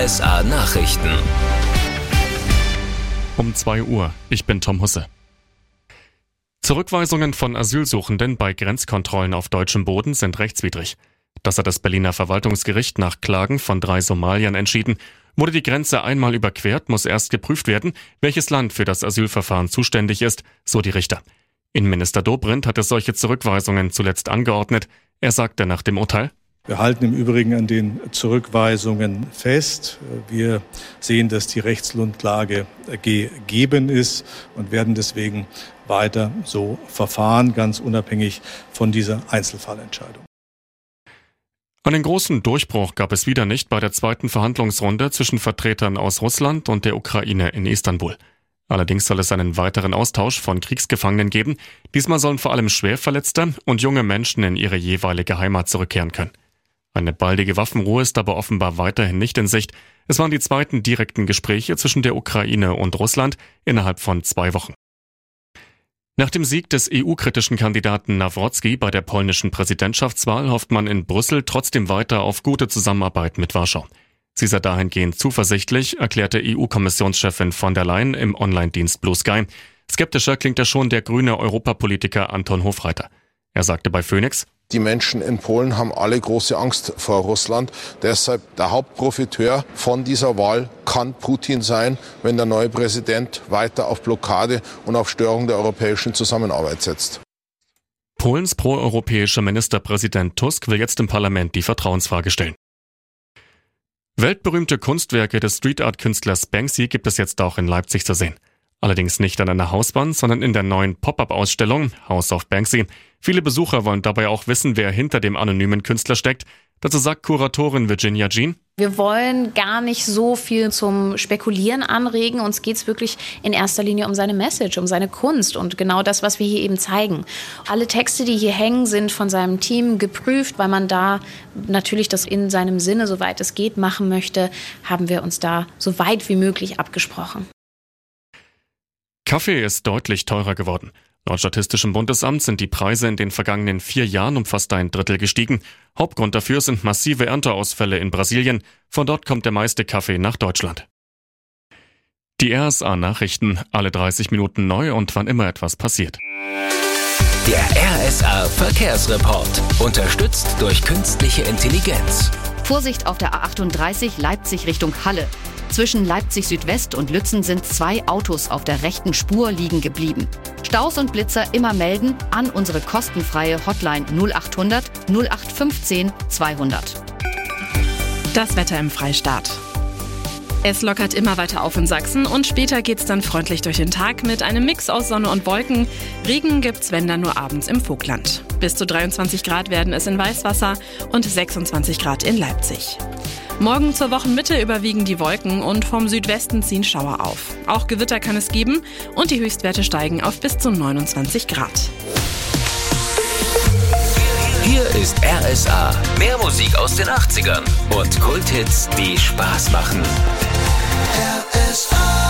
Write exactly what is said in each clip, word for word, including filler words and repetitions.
S A Nachrichten. Um zwei Uhr. Ich bin Tom Husse. Zurückweisungen von Asylsuchenden bei Grenzkontrollen auf deutschem Boden sind rechtswidrig. Das hat das Berliner Verwaltungsgericht nach Klagen von drei Somaliern entschieden. Wurde die Grenze einmal überquert, muss erst geprüft werden, welches Land für das Asylverfahren zuständig ist, so die Richter. Innenminister Dobrindt hatte solche Zurückweisungen zuletzt angeordnet. Er sagte nach dem Urteil: Wir halten im Übrigen an den Zurückweisungen fest. Wir sehen, dass die Rechtsgrundlage gegeben ist und werden deswegen weiter so verfahren, ganz unabhängig von dieser Einzelfallentscheidung. Einen großen Durchbruch gab es wieder nicht bei der zweiten Verhandlungsrunde zwischen Vertretern aus Russland und der Ukraine in Istanbul. Allerdings soll es einen weiteren Austausch von Kriegsgefangenen geben. Diesmal sollen vor allem Schwerverletzte und junge Menschen in ihre jeweilige Heimat zurückkehren können. Eine baldige Waffenruhe ist aber offenbar weiterhin nicht in Sicht. Es waren die zweiten direkten Gespräche zwischen der Ukraine und Russland innerhalb von zwei Wochen. Nach dem Sieg des E U-kritischen Kandidaten Nawrocki bei der polnischen Präsidentschaftswahl hofft man in Brüssel trotzdem weiter auf gute Zusammenarbeit mit Warschau. Sie sei dahingehend zuversichtlich, erklärte E U-Kommissionschefin von der Leyen im Online-Dienst Blue Sky. Skeptischer klingt da schon der grüne Europapolitiker Anton Hofreiter. Er sagte bei Phoenix: Die Menschen in Polen haben alle große Angst vor Russland. Deshalb der Hauptprofiteur von dieser Wahl kann Putin sein, wenn der neue Präsident weiter auf Blockade und auf Störung der europäischen Zusammenarbeit setzt. Polens proeuropäischer Ministerpräsident Tusk will jetzt im Parlament die Vertrauensfrage stellen. Weltberühmte Kunstwerke des Street-Art-Künstlers Banksy gibt es jetzt auch in Leipzig zu sehen. Allerdings nicht an einer Hauswand, sondern in der neuen Pop-Up-Ausstellung House of Banksy. Viele Besucher wollen dabei auch wissen, wer hinter dem anonymen Künstler steckt. Dazu sagt Kuratorin Virginia Jean: Wir wollen gar nicht so viel zum Spekulieren anregen. Uns geht es wirklich in erster Linie um seine Message, um seine Kunst und genau das, was wir hier eben zeigen. Alle Texte, die hier hängen, sind von seinem Team geprüft, weil man da natürlich das in seinem Sinne, soweit es geht, machen möchte, haben wir uns da so weit wie möglich abgesprochen. Kaffee ist deutlich teurer geworden. Laut Statistischem Bundesamt sind die Preise in den vergangenen vier Jahren um fast ein Drittel gestiegen. Hauptgrund dafür sind massive Ernteausfälle in Brasilien. Von dort kommt der meiste Kaffee nach Deutschland. Die R S A-Nachrichten, alle dreißig Minuten neu und wann immer etwas passiert. Der R S A-Verkehrsreport, unterstützt durch künstliche Intelligenz. Vorsicht auf der A achtunddreißig Leipzig Richtung Halle. Zwischen Leipzig Südwest und Lützen sind zwei Autos auf der rechten Spur liegen geblieben. Staus und Blitzer immer melden an unsere kostenfreie Hotline null achthundert null acht fünfzehn zweihundert. Das Wetter im Freistaat. Es lockert immer weiter auf in Sachsen und später geht's dann freundlich durch den Tag mit einem Mix aus Sonne und Wolken. Regen gibt's, wenn dann nur abends im Vogtland. Bis zu dreiundzwanzig Grad werden es in Weißwasser und sechsundzwanzig Grad in Leipzig. Morgen zur Wochenmitte überwiegen die Wolken und vom Südwesten ziehen Schauer auf. Auch Gewitter kann es geben und die Höchstwerte steigen auf bis zu neunundzwanzig Grad. Hier ist R S A. Mehr Musik aus den achtzigern und Kulthits, die Spaß machen. R S A.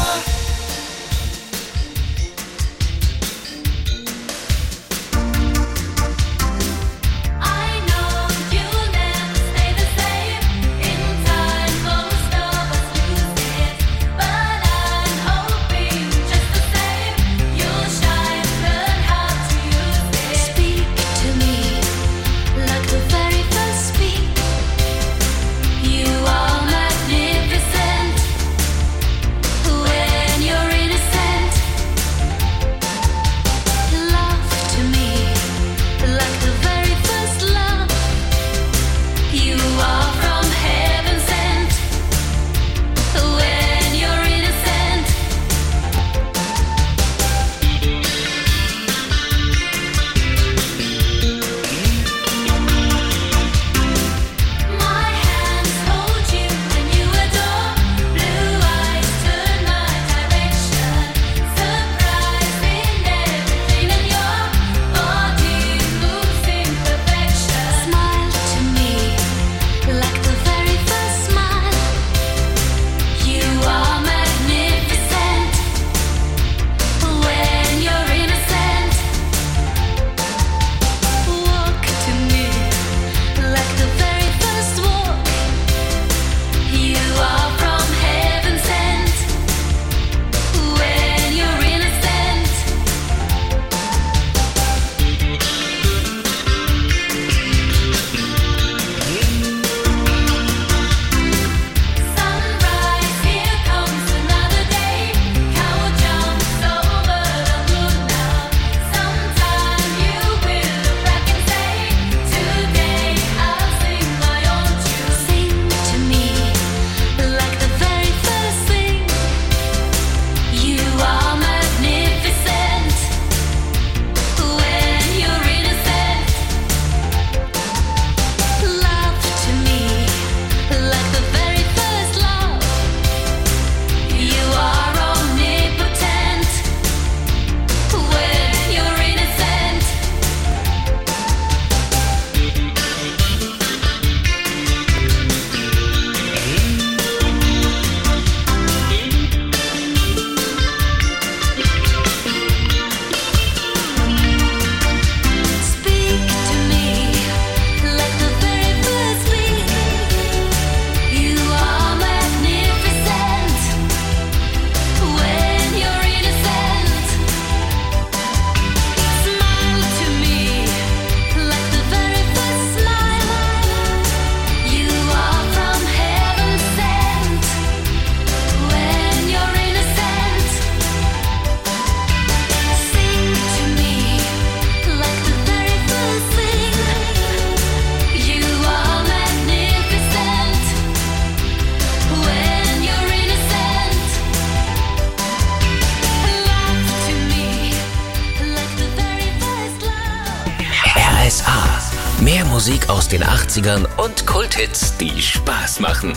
Musik aus den achtzigern und Kulthits, die Spaß machen.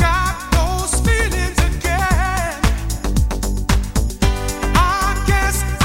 Guess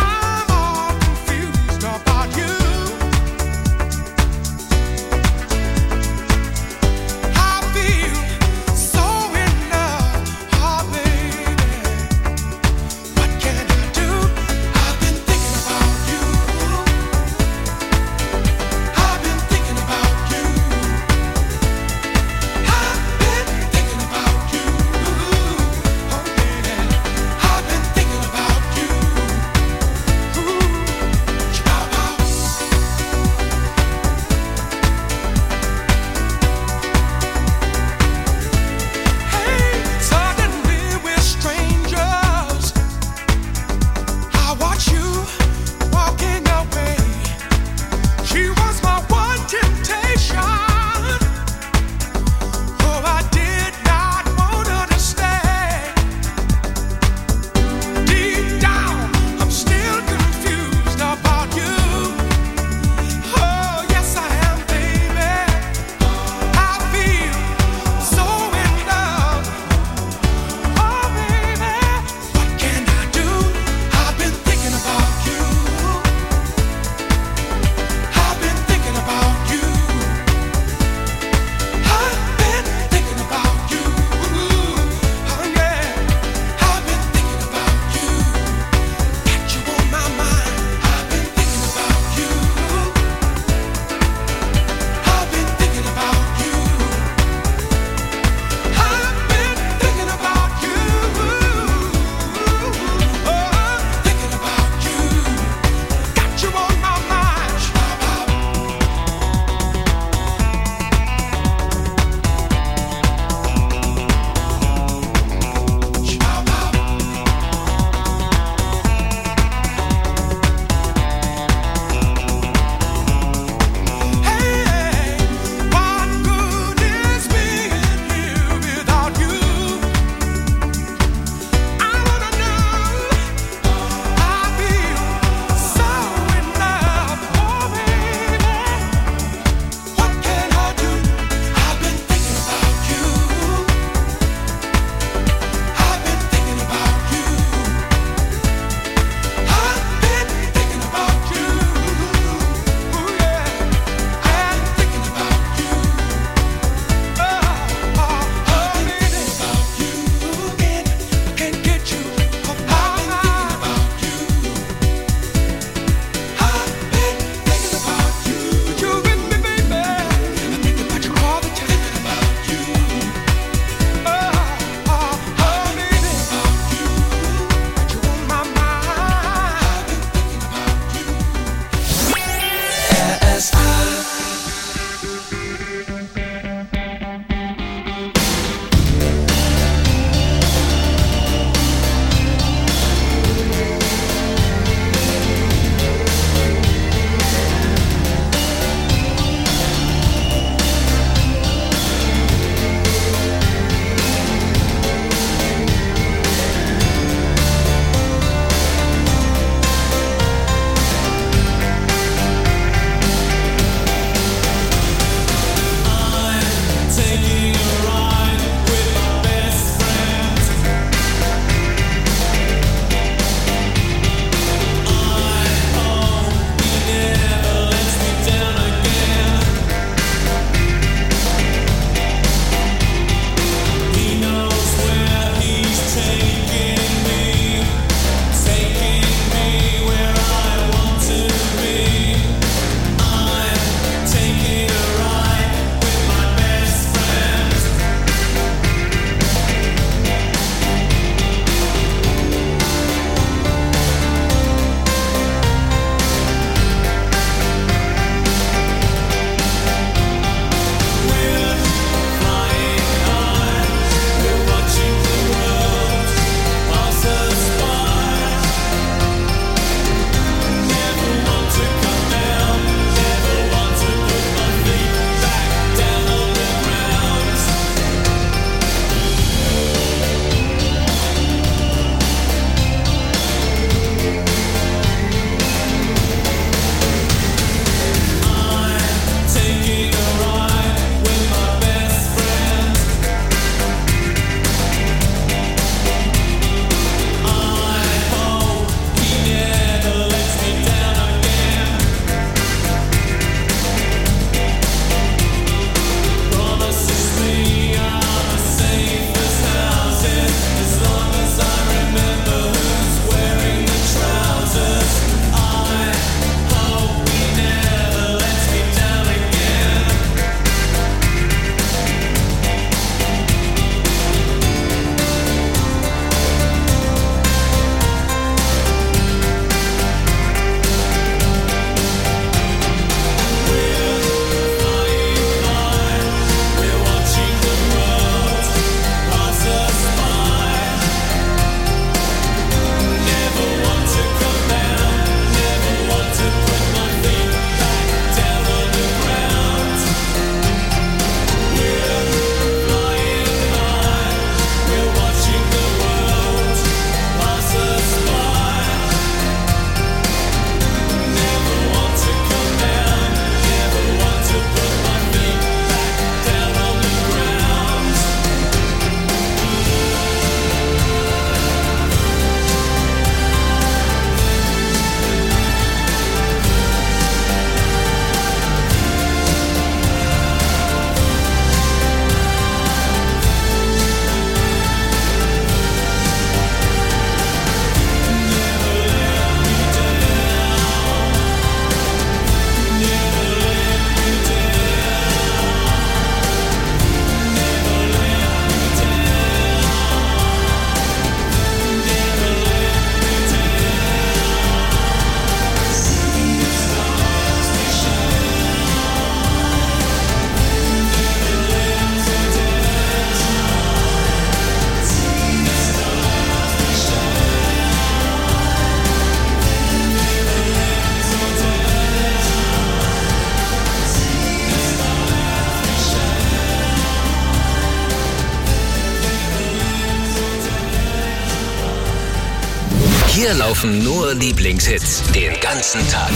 Hier laufen nur Lieblingshits den ganzen Tag.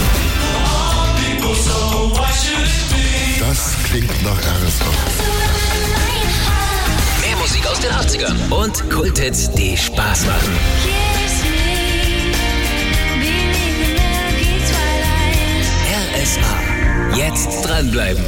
Das klingt nach R S A. Mehr Musik aus den achtzigern und Kulthits, die Spaß machen. R S A. Jetzt dranbleiben.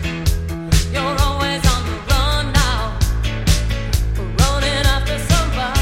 You're always on the run now, running after somebody.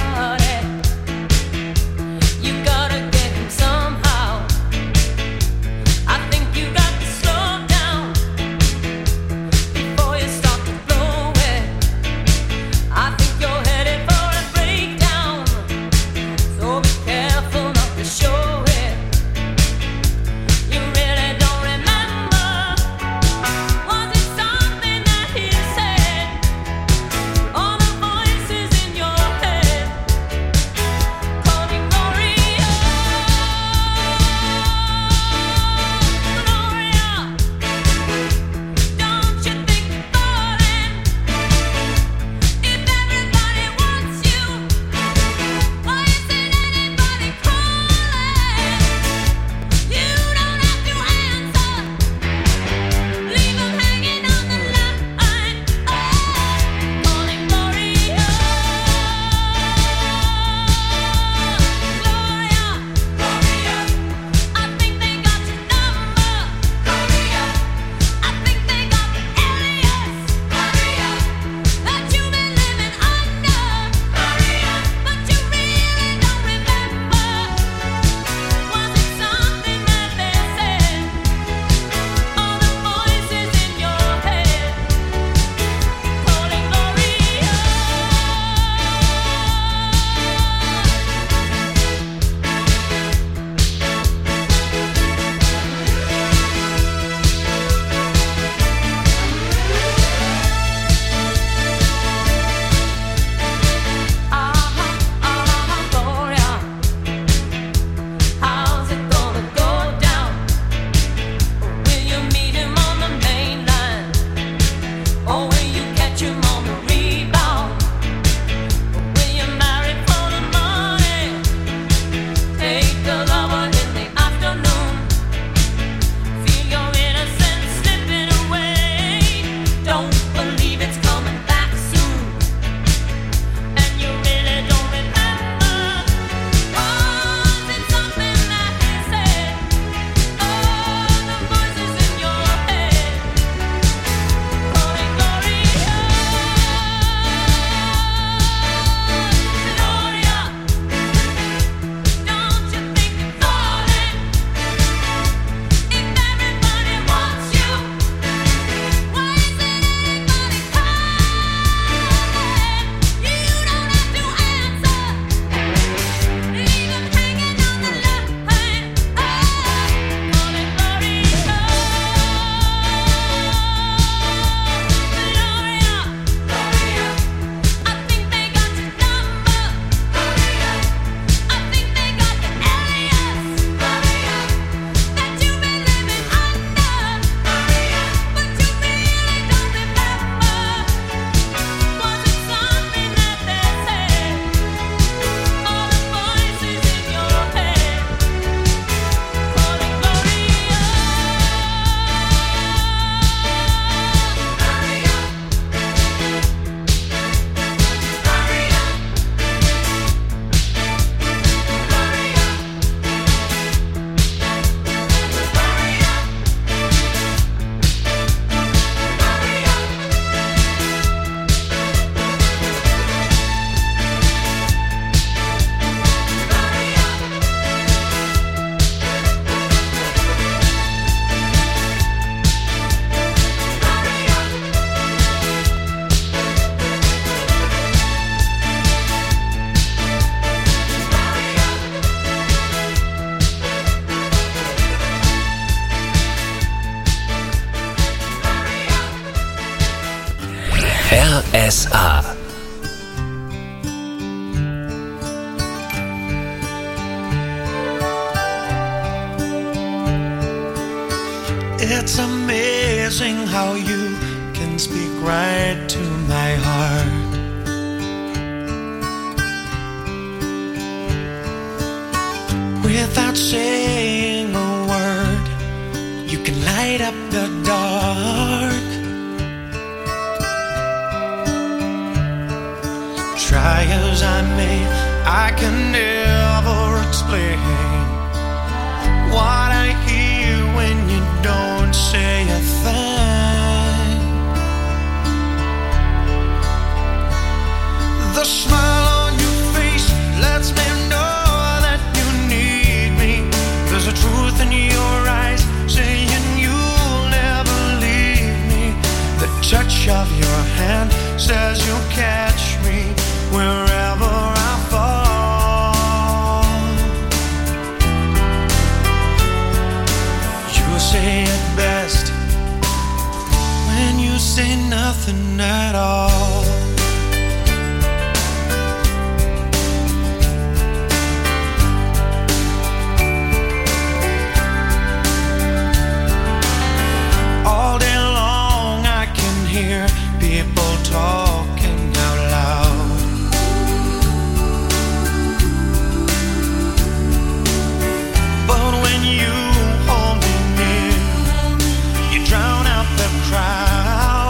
R S A. It's amazing how you can speak right to my heart. Without saying a word, you can light up the dark. Try as I may, I can never explain what I hear when you don't say a thing. The smile on your face lets me know that you need me. There's a truth in your eyes saying you'll never leave me. The touch of your hand says you'll catch me wherever I fall. You say it best when you say nothing at all. All day long I can hear people talking out loud. But when you hold me near, you drown out the crowd.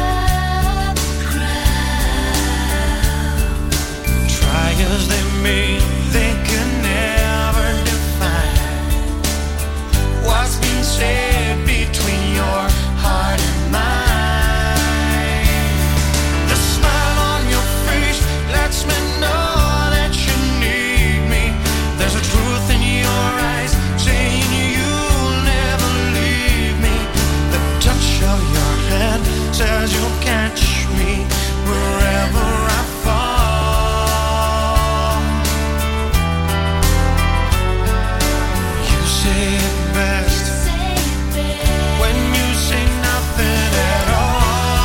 Try as they may, they can never define what's been said between your heart and mine. The smile on your face lets me know that you need me. There's a truth in your eyes saying you'll never leave me. The touch of your hand says you'll catch me wherever I fall. You say it best when you say nothing at all.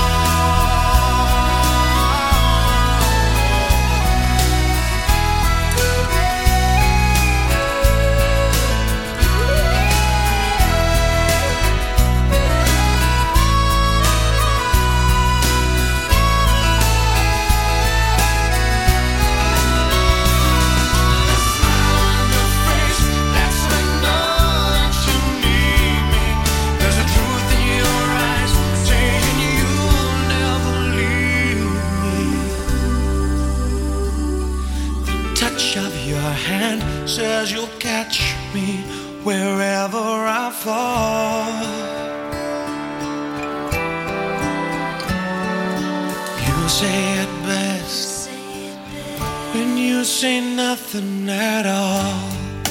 There's a truth in your eyes saying you'll never leave me. The touch of your hand says you'll catch me wherever I fall. You say it best when you say nothing at all.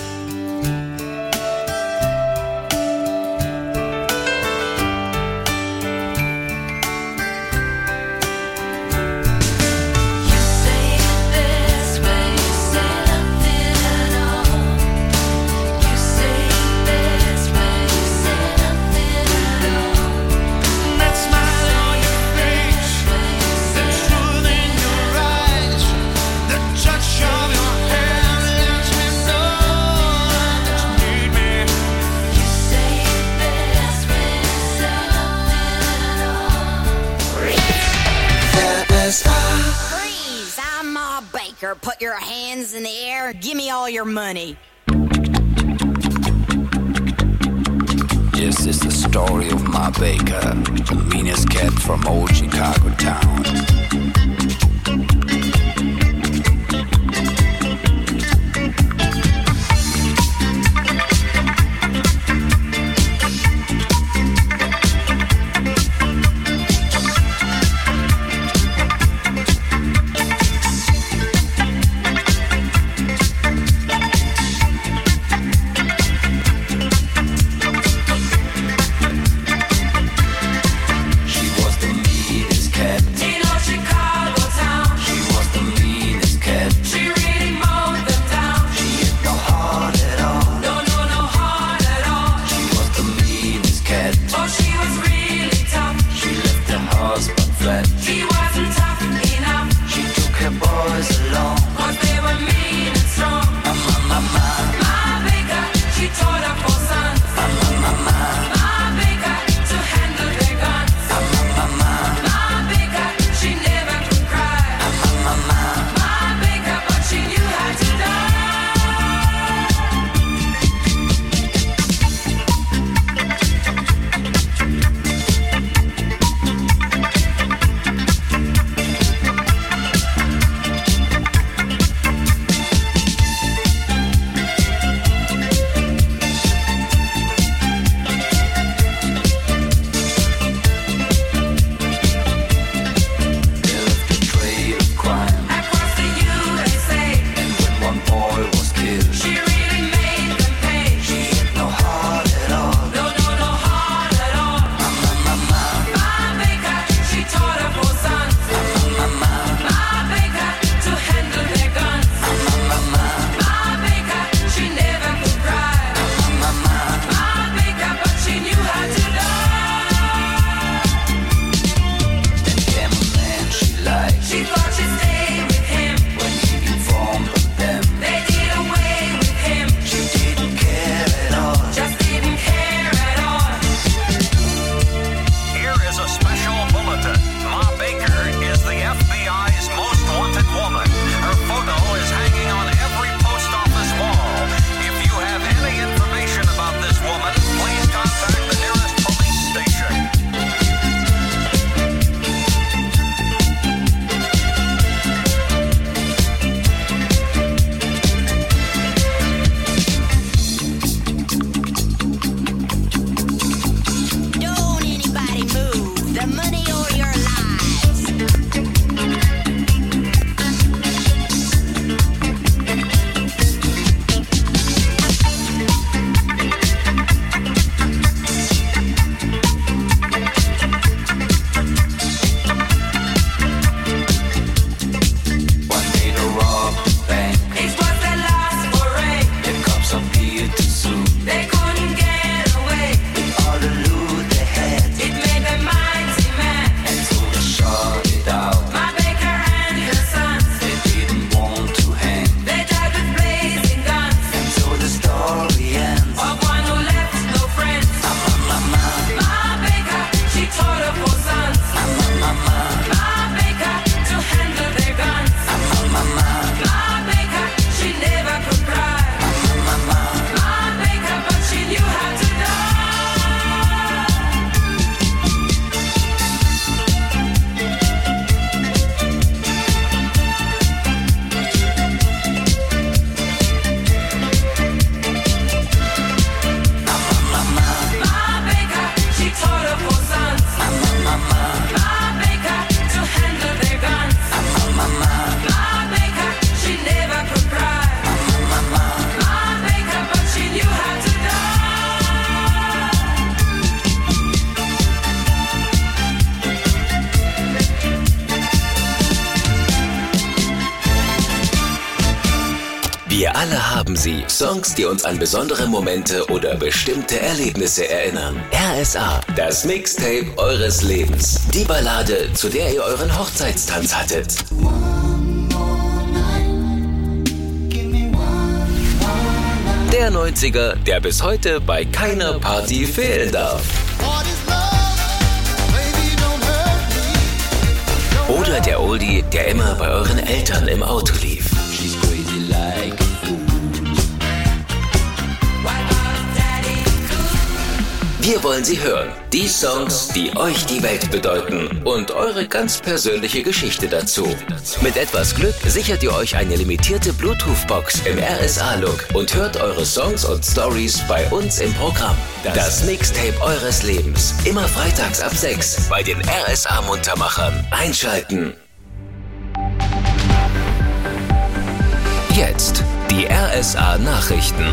That smile on your face, the truth in your eyes, the touch of your hand lets me know that you need me. You say it best when you say nothing at all. Freeze! I'm Ma Baker. Put your hands in the air. Give me all your money. This is the story of Ma Baker, the meanest cat from old Chicago town. She was the meanest cat. husband fled. He wasn't alle haben sie. Songs, die uns an besondere Momente oder bestimmte Erlebnisse erinnern. R S A, das Mixtape eures Lebens. Die Ballade, zu der ihr euren Hochzeitstanz hattet. Der neunziger, der bis heute bei keiner Party fehlen darf. Oder der Oldie, der immer bei euren Eltern im Auto lief. Wir wollen sie hören. Die Songs, die euch die Welt bedeuten und eure ganz persönliche Geschichte dazu. Mit etwas Glück sichert ihr euch eine limitierte Bluetooth-Box im R S A-Look und hört eure Songs und Stories bei uns im Programm. Das Mixtape eures Lebens. Immer freitags ab sechs bei den R S A-Muntermachern. Einschalten. Jetzt die R S A-Nachrichten.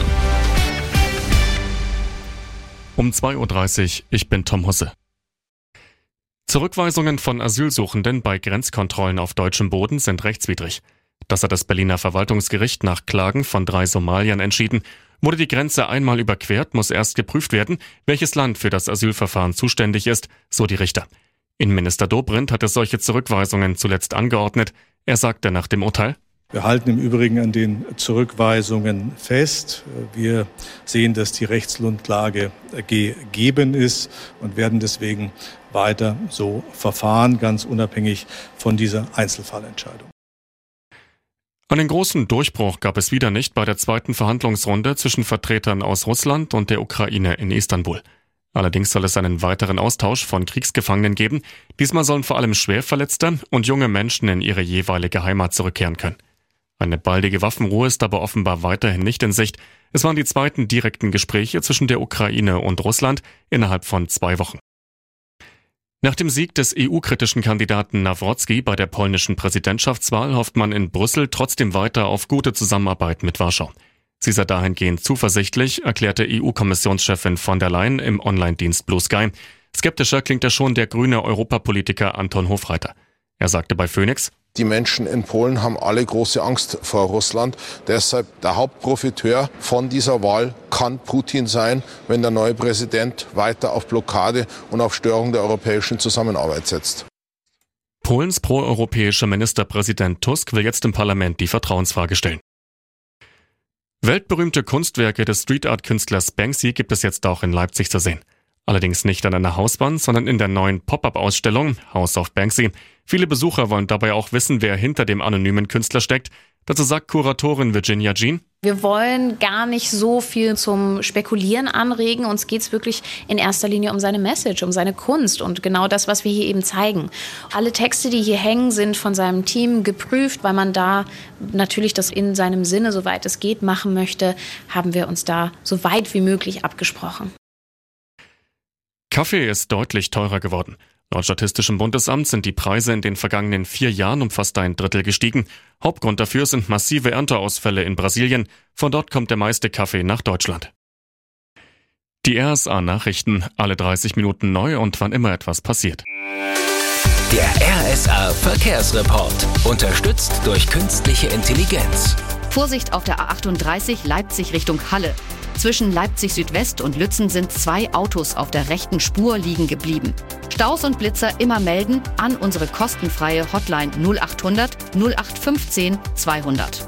Um zwei Uhr dreißig, ich bin Tom Husse. Zurückweisungen von Asylsuchenden bei Grenzkontrollen auf deutschem Boden sind rechtswidrig. Das hat das Berliner Verwaltungsgericht nach Klagen von drei Somaliern entschieden. Wurde die Grenze einmal überquert, muss erst geprüft werden, welches Land für das Asylverfahren zuständig ist, so die Richter. Innenminister Dobrindt hatte solche Zurückweisungen zuletzt angeordnet. Er sagte nach dem Urteil: Wir halten im Übrigen an den Zurückweisungen fest. Wir sehen, dass die Rechtsgrundlage gegeben ist und werden deswegen weiter so verfahren, ganz unabhängig von dieser Einzelfallentscheidung. Einen großen Durchbruch gab es wieder nicht bei der zweiten Verhandlungsrunde zwischen Vertretern aus Russland und der Ukraine in Istanbul. Allerdings soll es einen weiteren Austausch von Kriegsgefangenen geben. Diesmal sollen vor allem Schwerverletzte und junge Menschen in ihre jeweilige Heimat zurückkehren können. Eine baldige Waffenruhe ist aber offenbar weiterhin nicht in Sicht. Es waren die zweiten direkten Gespräche zwischen der Ukraine und Russland innerhalb von zwei Wochen. Nach dem Sieg des E U-kritischen Kandidaten Nawrocki bei der polnischen Präsidentschaftswahl hofft man in Brüssel trotzdem weiter auf gute Zusammenarbeit mit Warschau. Sie sei dahingehend zuversichtlich, erklärte E U-Kommissionschefin von der Leyen im Online-Dienst Blue Sky. Skeptischer klingt da schon der grüne Europapolitiker Anton Hofreiter. Er sagte bei Phoenix: Die Menschen in Polen haben alle große Angst vor Russland. Deshalb der Hauptprofiteur von dieser Wahl kann Putin sein, wenn der neue Präsident weiter auf Blockade und auf Störung der europäischen Zusammenarbeit setzt. Polens proeuropäischer Ministerpräsident Tusk will jetzt im Parlament die Vertrauensfrage stellen. Weltberühmte Kunstwerke des Street-Art-Künstlers Banksy gibt es jetzt auch in Leipzig zu sehen. Allerdings nicht an einer Hauswand, sondern in der neuen Pop-up-Ausstellung House of Banksy. Viele Besucher wollen dabei auch wissen, wer hinter dem anonymen Künstler steckt. Dazu sagt Kuratorin Virginia Jean: Wir wollen gar nicht so viel zum Spekulieren anregen. Uns geht es wirklich in erster Linie um seine Message, um seine Kunst und genau das, was wir hier eben zeigen. Alle Texte, die hier hängen, sind von seinem Team geprüft, weil man da natürlich das in seinem Sinne, soweit es geht, machen möchte, haben wir uns da so weit wie möglich abgesprochen. Kaffee ist deutlich teurer geworden. Laut Statistischem Bundesamt sind die Preise in den vergangenen vier Jahren um fast ein Drittel gestiegen. Hauptgrund dafür sind massive Ernteausfälle in Brasilien. Von dort kommt der meiste Kaffee nach Deutschland. Die R S A-Nachrichten, alle dreißig Minuten neu und wann immer etwas passiert. Der R S A-Verkehrsreport, unterstützt durch künstliche Intelligenz. Vorsicht auf der A achtunddreißig Leipzig Richtung Halle. Zwischen Leipzig Südwest und Lützen sind zwei Autos auf der rechten Spur liegen geblieben. Staus und Blitzer immer melden an unsere kostenfreie Hotline null achthundert null acht fünfzehn zweihundert.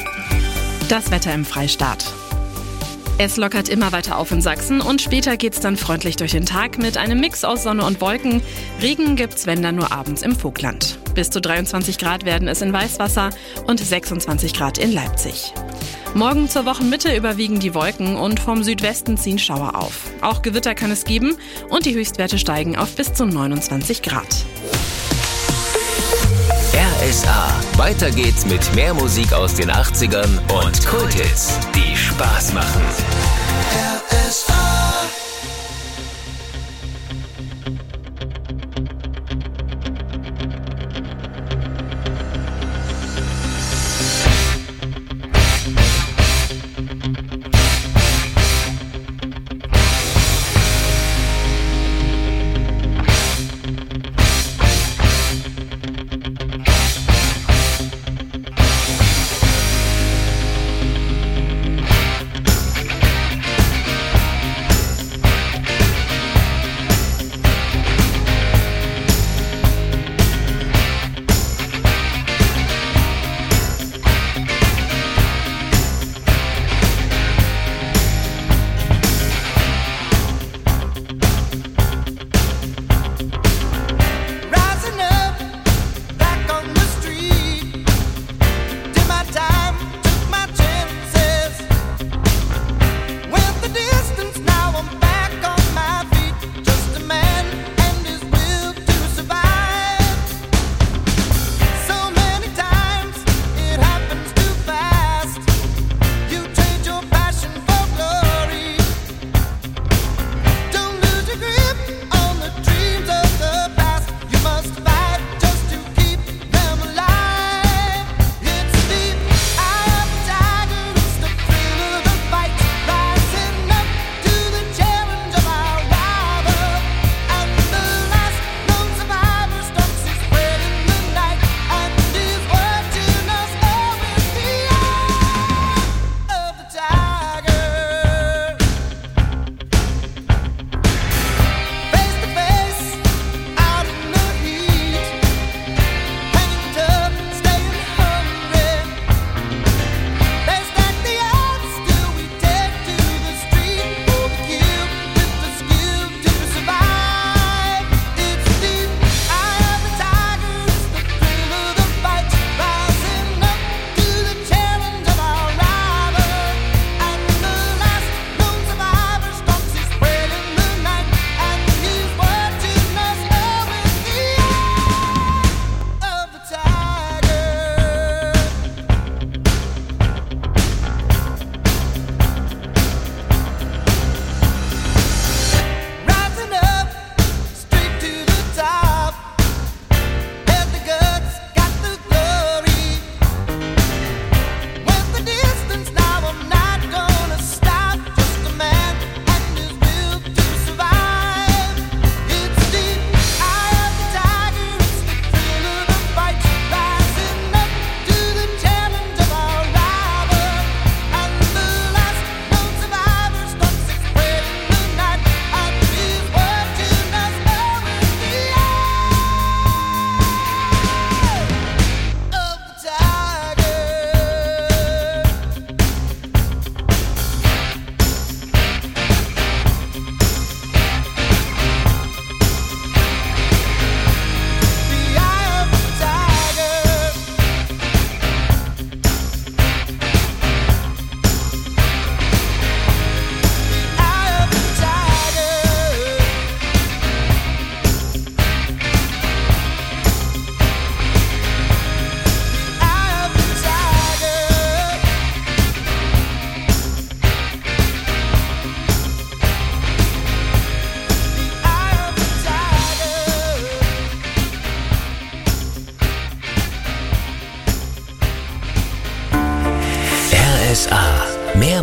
Das Wetter im Freistaat. Es lockert immer weiter auf in Sachsen und später geht's dann freundlich durch den Tag mit einem Mix aus Sonne und Wolken. Regen gibt's, wenn dann nur abends im Vogtland. Bis zu dreiundzwanzig Grad werden es in Weißwasser und sechsundzwanzig Grad in Leipzig. Morgen zur Wochenmitte überwiegen die Wolken und vom Südwesten ziehen Schauer auf. Auch Gewitter kann es geben und die Höchstwerte steigen auf bis zu neunundzwanzig Grad. R S A. Weiter geht's mit mehr Musik aus den achtzigern und Kulthits, die Spaß machen. R S A.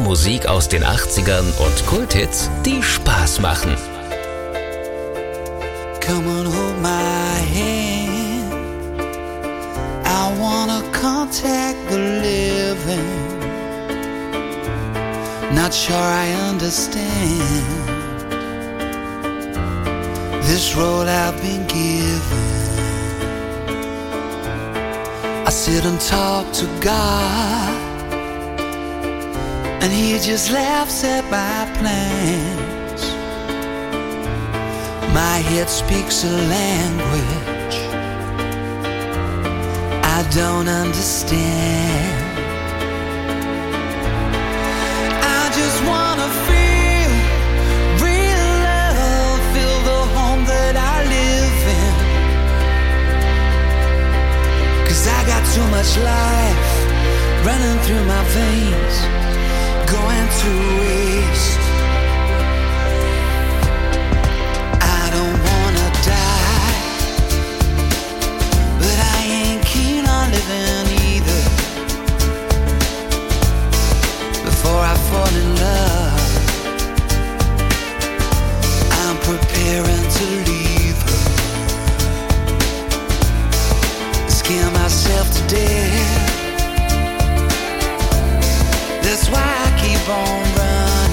Musik aus den achtzigern und Kulthits, die Spaß machen. Come on, hold my hand. I wanna contact the living. Not sure I understand this road I've been given. I sit and talk to God, and He just laughs at my plans. My head speaks a language I don't understand. I just wanna feel real love, feel the home that I live in. 'Cause I got too much life running through my veins, going to waste. I don't wanna die, but I ain't keen on living either. Before I fall in love, I'm preparing to leave her. Scare myself to death. That's why I keep on running.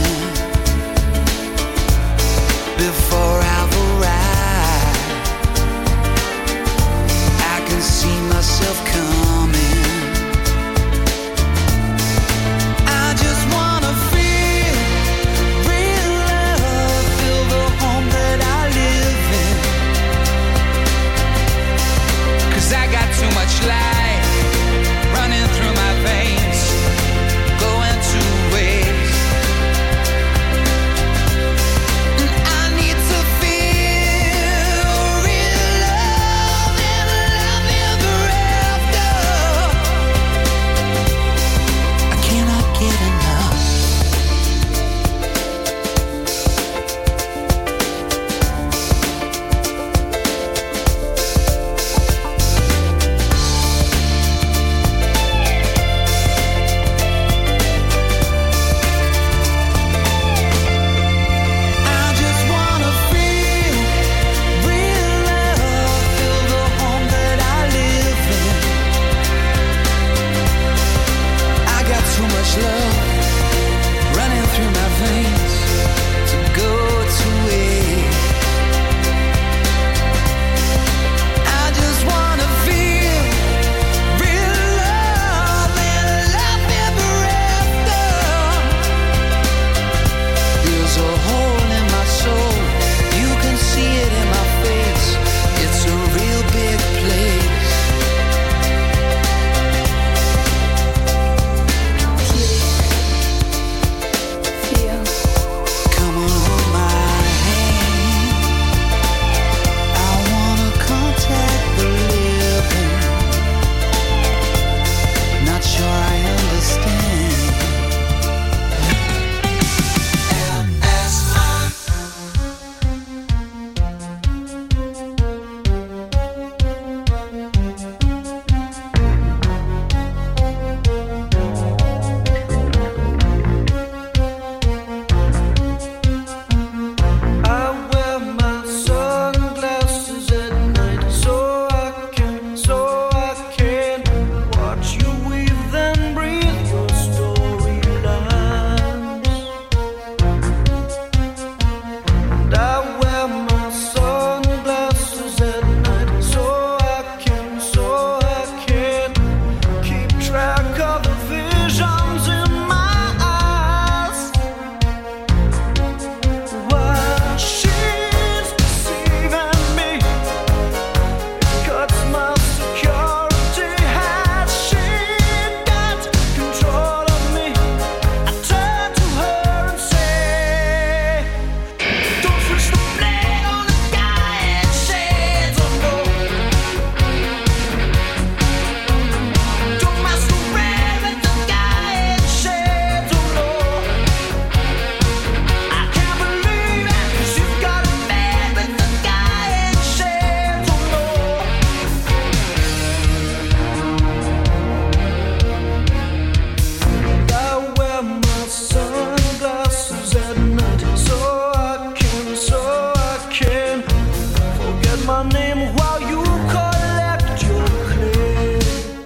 my name while you collect your clay.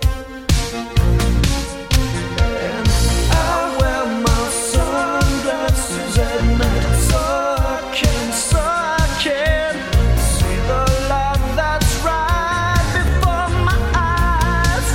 And I wear my sunglasses at night so I can, so I can see the light that's right before my eyes.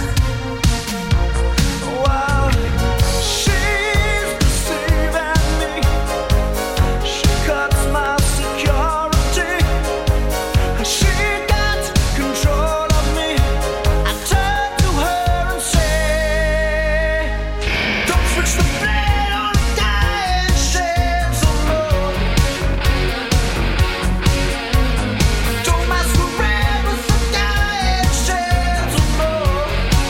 While she's deceiving me, she cuts my security. She got control of me. I turn to her and say, don't switch the blade on the guy in shades of love. Don't masquerade with the guy in shades of love.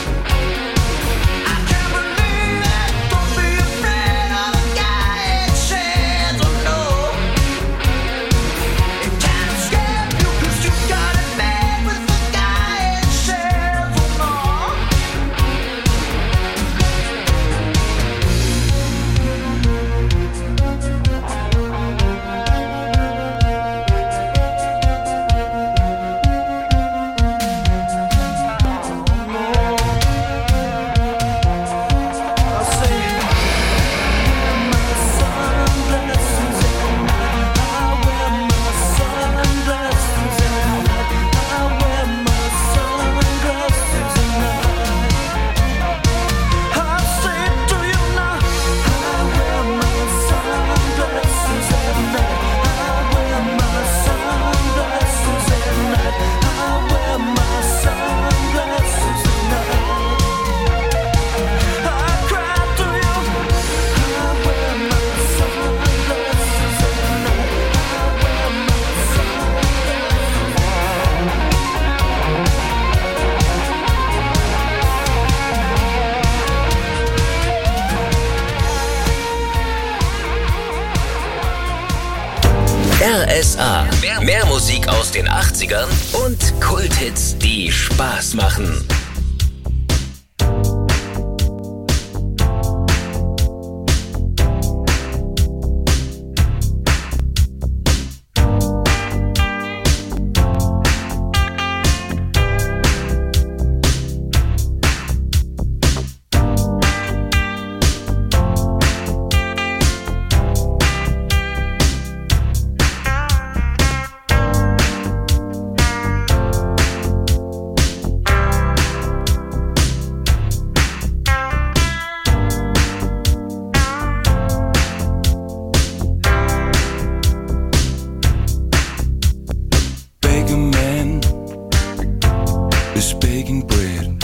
I can't believe it. Don't be afraid of the guy in shades of love. It can't escape you 'cause you got it made with the guy in shades of love. I say, my sunglasses at night. I wear my sunglasses at night. I wear my sunglasses at night. I say to you now, I wear my sunglasses at night. I wear my sunglasses at night. I wear my sunglasses at night. I cry to you, I wear my sunglasses at night. I wear my R S A. Mehr, mehr Musik aus den achtzigern und Kulthits, die Spaß machen. Baker man is baking bread.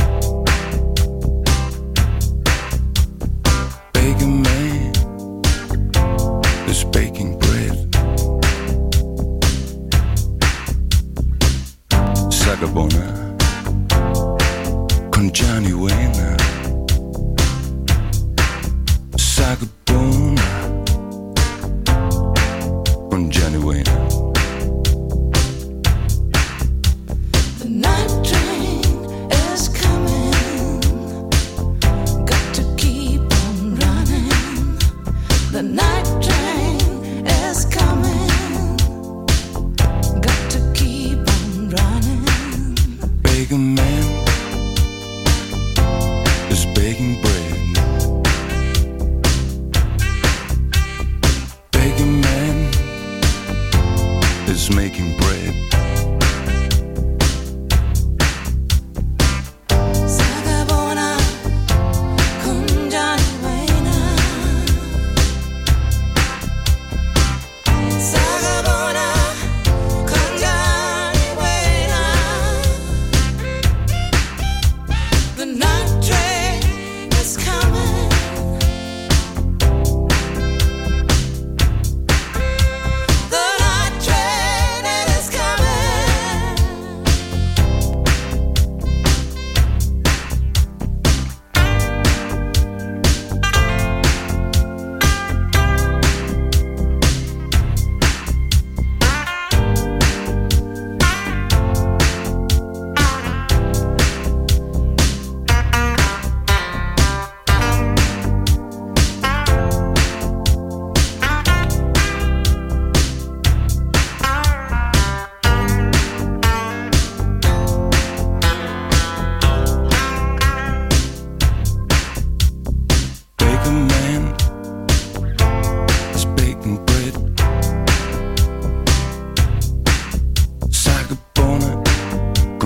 Baker man is baking bread. Sagabona con Johnny Wayne. Sagabona con Johnny Wayne. The night train is coming. Got to keep on running. The night train is coming. Got to keep on running. Baker man is baking bread. Baker man is making bread. Sagabona con Johnny Wayne. Sagabona con Johnny Wayne.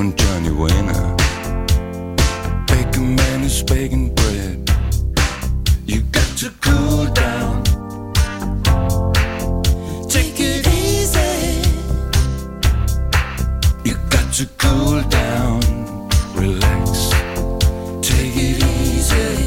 on Johnny Wayne. Baking man is baking bread. You got to cool down. Take it easy. You got to cool down. Relax. Take it easy.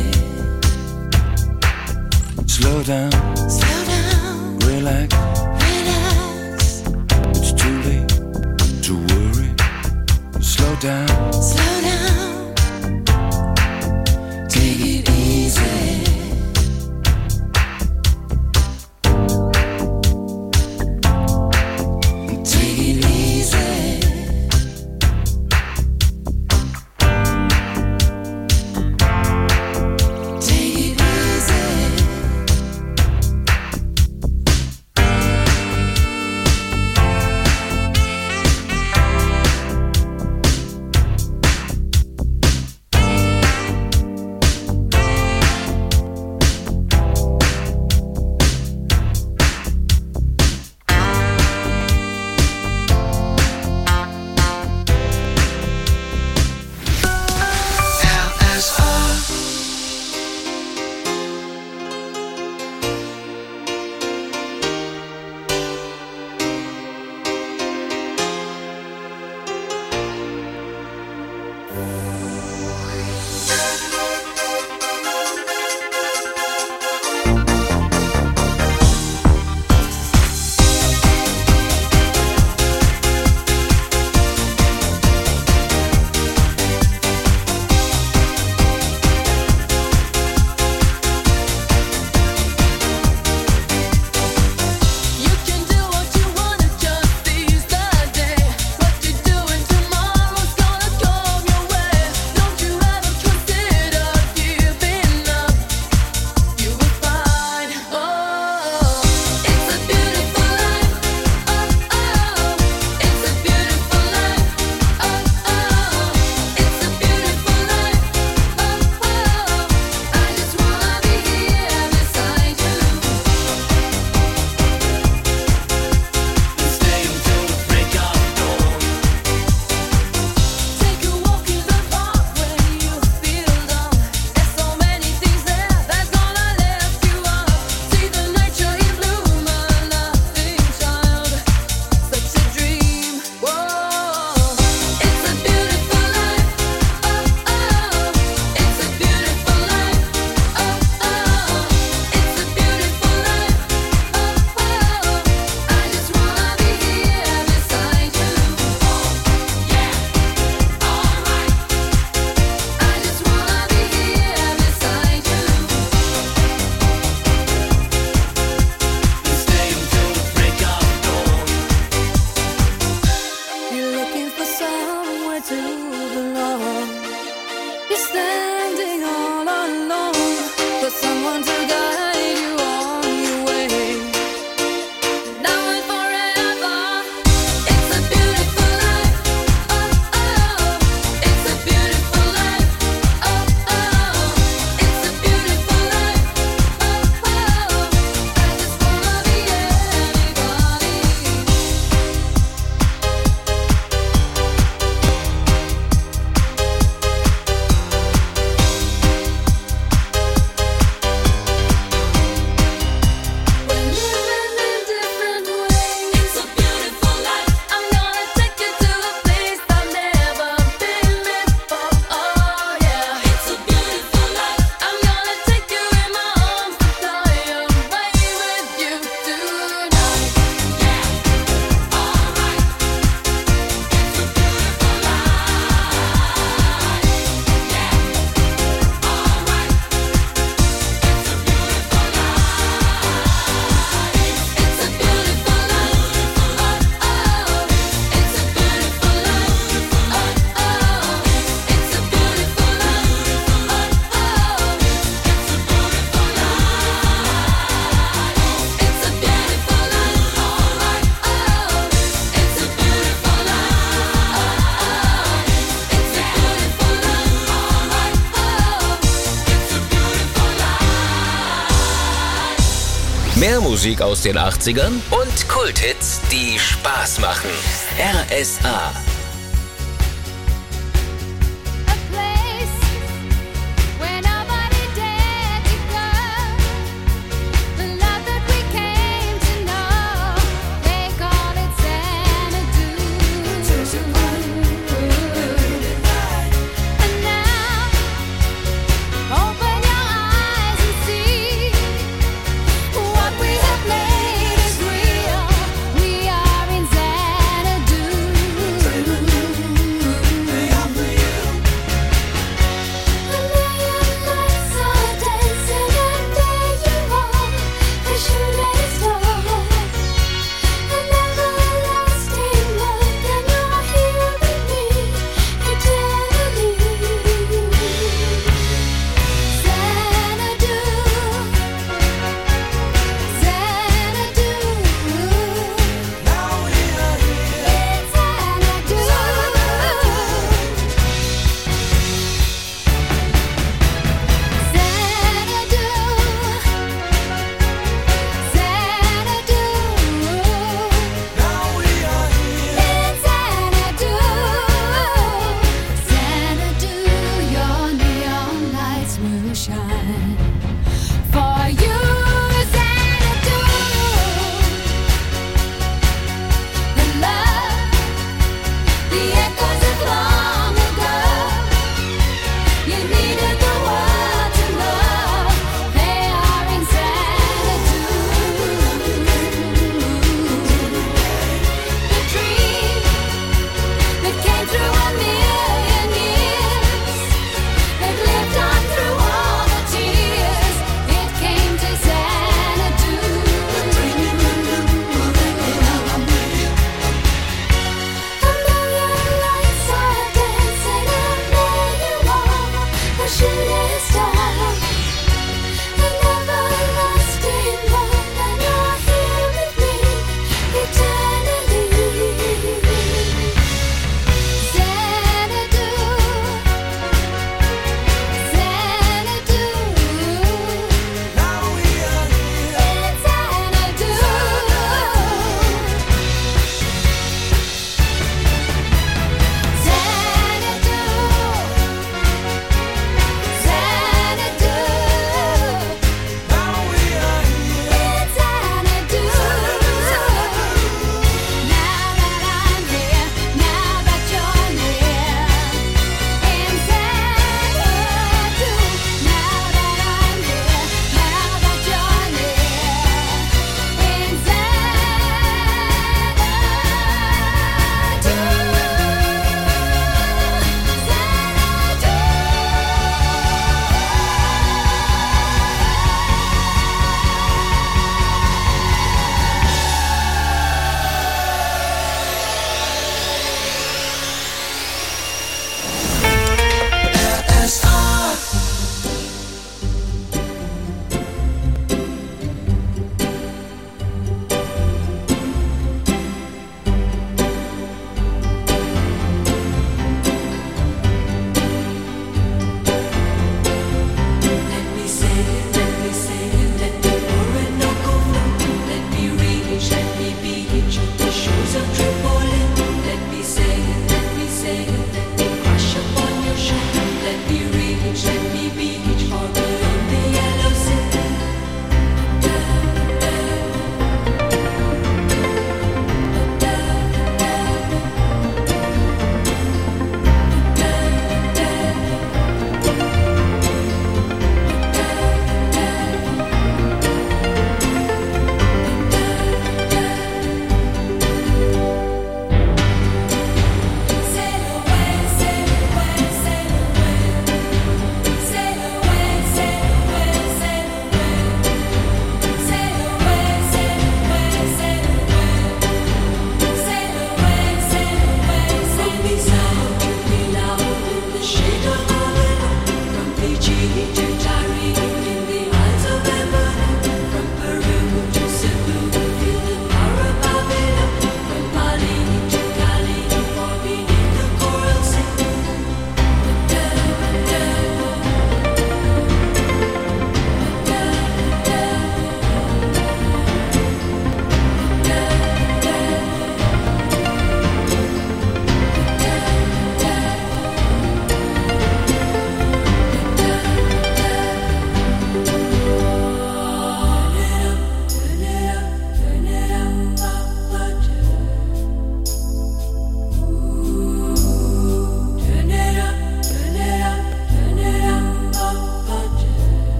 Slow down. Slow down. Relax. Relax. It's too late to worry. Slow down. Slow down. Take it easy. Take it easy. Take it easy. Mehr Musik aus den achtzigern und Kulthits, die Spaß machen. R S A.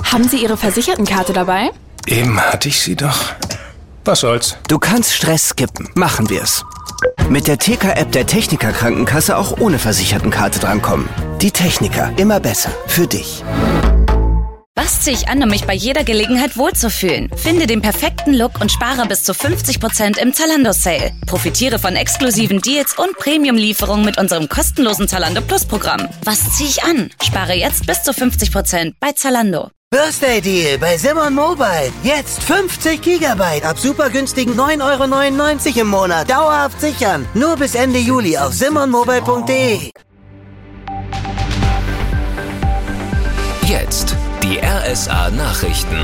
Haben Sie Ihre Versichertenkarte dabei? Eben hatte ich sie doch. Was soll's? Du kannst Stress skippen. Machen wir's. Mit der T K-App der Techniker Krankenkasse auch ohne Versichertenkarte drankommen. Die Techniker, immer besser. Für dich. Was ziehe ich an, um mich bei jeder Gelegenheit wohlzufühlen? Finde den perfekten Look und spare bis zu fünfzig Prozent im Zalando-Sale. Profitiere von exklusiven Deals und Premium-Lieferungen mit unserem kostenlosen Zalando Plus-Programm. Was ziehe ich an? Spare jetzt bis zu fünfzig Prozent bei Zalando. Birthday Deal bei Simon Mobile. Jetzt fünfzig Gigabyte ab super günstigen neun Euro neunundneunzig im Monat. Dauerhaft sichern. Nur bis Ende Juli auf simon mobile punkt de. Jetzt die R S A-Nachrichten.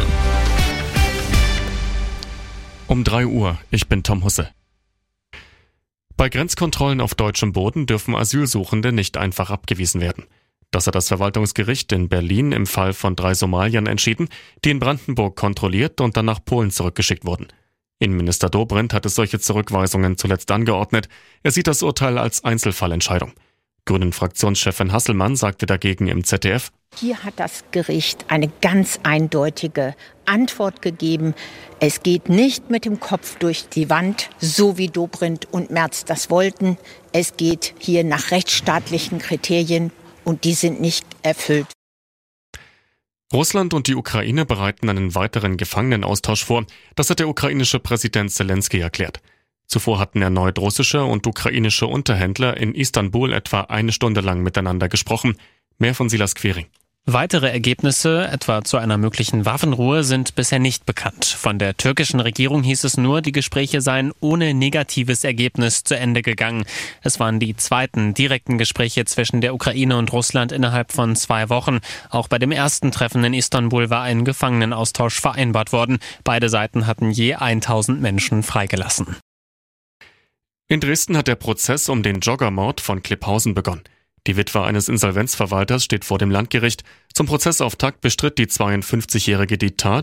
Um drei Uhr, ich bin Tom Husse. Bei Grenzkontrollen auf deutschem Boden dürfen Asylsuchende nicht einfach abgewiesen werden. Das hat das Verwaltungsgericht in Berlin im Fall von drei Somaliern entschieden, die in Brandenburg kontrolliert und dann nach Polen zurückgeschickt wurden. Innenminister Dobrindt hat es solche Zurückweisungen zuletzt angeordnet. Er sieht das Urteil als Einzelfallentscheidung. Grünen-Fraktionschefin Hasselmann sagte dagegen im Z D F: Hier hat das Gericht eine ganz eindeutige Antwort gegeben. Es geht nicht mit dem Kopf durch die Wand, so wie Dobrindt und Merz das wollten. Es geht hier nach rechtsstaatlichen Kriterien und die sind nicht erfüllt. Russland und die Ukraine bereiten einen weiteren Gefangenenaustausch vor. Das hat der ukrainische Präsident Zelensky erklärt. Zuvor hatten erneut russische und ukrainische Unterhändler in Istanbul etwa eine Stunde lang miteinander gesprochen. Mehr von Silas Quering. Weitere Ergebnisse, etwa zu einer möglichen Waffenruhe, sind bisher nicht bekannt. Von der türkischen Regierung hieß es nur, die Gespräche seien ohne negatives Ergebnis zu Ende gegangen. Es waren die zweiten direkten Gespräche zwischen der Ukraine und Russland innerhalb von zwei Wochen. Auch bei dem ersten Treffen in Istanbul war ein Gefangenenaustausch vereinbart worden. Beide Seiten hatten je tausend Menschen freigelassen. In Dresden hat der Prozess um den Joggermord von Klipphausen begonnen. Die Witwe eines Insolvenzverwalters steht vor dem Landgericht. Zum Prozessauftakt bestritt die zweiundfünfzigjährige die Tat